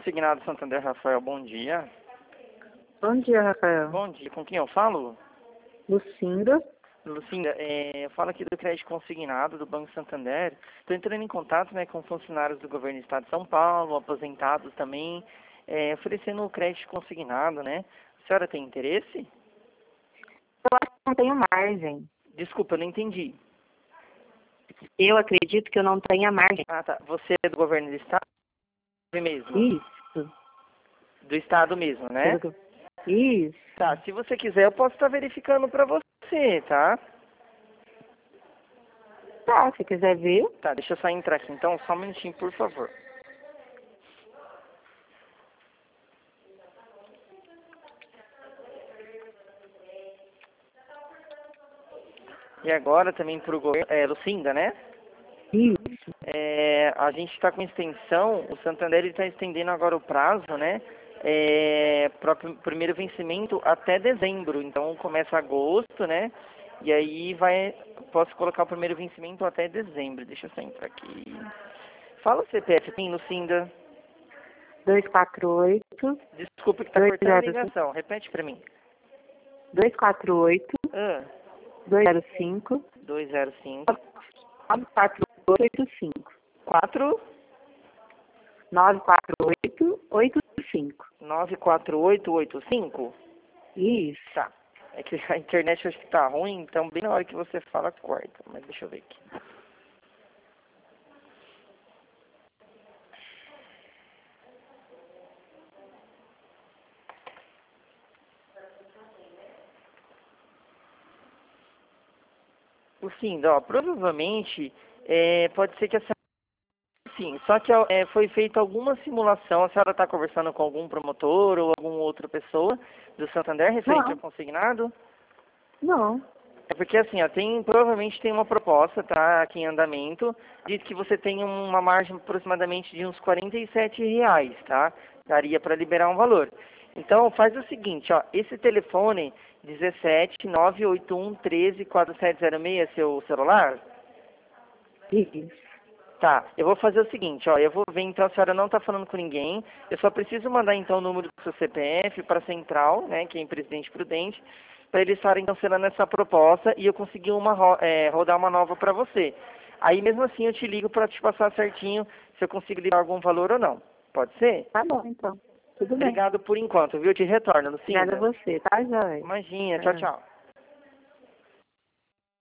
Consignado Santander, Rafael, bom dia. Bom dia, Rafael. Bom dia, com quem eu falo? Lucinda. Lucinda, eu falo aqui do crédito consignado do Banco Santander. Estou entrando em contato, né, com funcionários do governo do estado de São Paulo, aposentados também, oferecendo o crédito consignado, né? A senhora tem interesse? Eu acho que não tenho margem. Desculpa, eu não entendi. Eu acredito que eu não tenha margem. Ah, tá. Você é do governo do estado mesmo? Isso. Do estado mesmo, né? Isso. Tá, se você quiser, eu posso estar verificando para você, tá? Tá, se quiser ver. Tá, deixa eu só entrar aqui então, só um minutinho, por favor. E agora também para o governo, Lucinda, né? Isso. A gente está com extensão, o Santander está estendendo agora o prazo, né? Para o primeiro vencimento até dezembro. Então começa agosto, né? E aí posso colocar o primeiro vencimento até dezembro. Deixa eu só entrar aqui. Fala o CPF, tem, Lucinda? 248. Desculpa que está cortando a ligação. Repete para mim. 248. 205. 205. 94885. 4? 94885. 94885? Isso. Tá. É que a internet acho que tá ruim, então bem na hora que você fala, corta. Mas deixa eu ver aqui. Sim, ó, provavelmente pode ser que essa. Sim, só que foi feita alguma simulação. A senhora está conversando com algum promotor ou alguma outra pessoa do Santander referente ao consignado? Não. É porque assim, ó, provavelmente tem uma proposta, tá, aqui em andamento, diz que você tem uma margem aproximadamente de uns R$ 47, tá? Daria para liberar um valor. Então, faz o seguinte, ó, esse telefone 17981134706 seu celular? Isso. Tá, eu vou fazer o seguinte, ó, eu vou ver, então a senhora não está falando com ninguém, eu só preciso mandar então o número do seu CPF para a central, né, que é em Presidente Prudente, para eles estarem cancelando essa proposta e eu conseguir rodar uma nova para você. Aí mesmo assim eu te ligo para te passar certinho se eu consigo liberar algum valor ou não. Pode ser? Tá bom, então. Tudo bem. Obrigado por enquanto, viu? Eu te retorno, Lucinda. Obrigada a você, tá, Joia? Imagina, tchau, tchau.